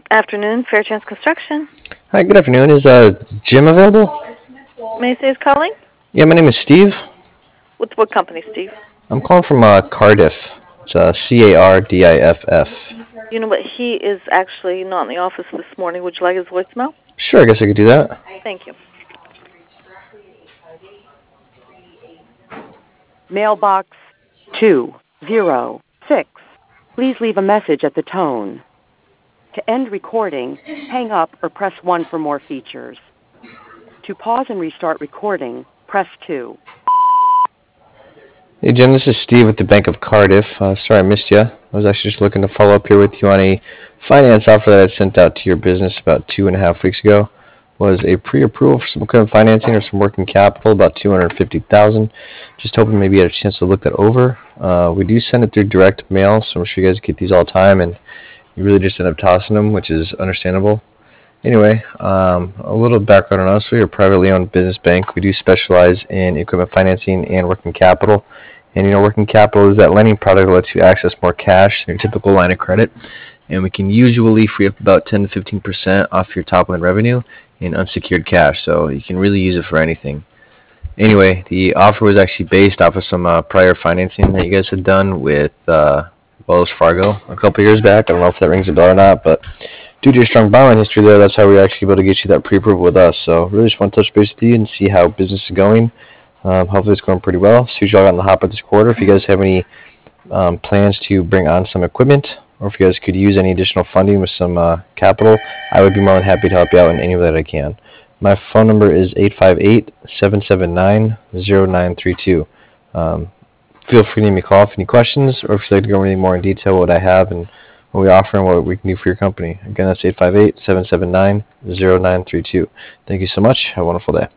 Afternoon, Fairchance Construction. Hi, good afternoon. Is Jim available? May I say who's calling? Yeah, my name is Steve. With what company, Steve? I'm calling from Cardiff. It's Cardiff. You know what? He is actually not in the office this morning. Would you like his voicemail? Sure, I guess I could do that. Thank you. Mailbox 206. Please leave a message at the tone. To end recording, hang up or press 1 for more features. To pause and restart recording, press 2. Hey, Jim, this is Steve with the Bank of Cardiff. Sorry I missed you. I was actually just looking to follow up here with you on a finance offer that I sent out to your business about 2.5 weeks ago. Was a pre-approval for some equipment financing or some working capital, about $250,000. Just hoping maybe you had a chance to look that over. We do send it through direct mail, so I'm sure you guys get these all the time, and you really just end up tossing them, which is understandable. Anyway, a little background on us. We're a privately owned business bank. We do specialize in equipment financing and working capital. And working capital is that lending product that lets you access more cash than your typical line of credit. And we can usually free up about 10 to 15% off your top line revenue in unsecured cash. So you can really use it for anything. Anyway, the offer was actually based off of some prior financing that you guys had done with Wells Fargo a couple years back. I don't know if that rings a bell or not, but due to your strong borrowing history there, that's how we were actually able to get you that pre-approval with us. So really just want to touch base with you and see how business is going. Hopefully it's going pretty well. See what y'all got in the hopper this quarter. If you guys have any plans to bring on some equipment, or if you guys could use any additional funding with some capital, I would be more than happy to help you out in any way that I can. My phone number is 858-779-0932. Feel free to give me a call if you have any questions, or if you'd like to go any more in detail what I have and what we offer and what we can do for your company. Again, that's 858-779-0932. Thank you so much. Have a wonderful day.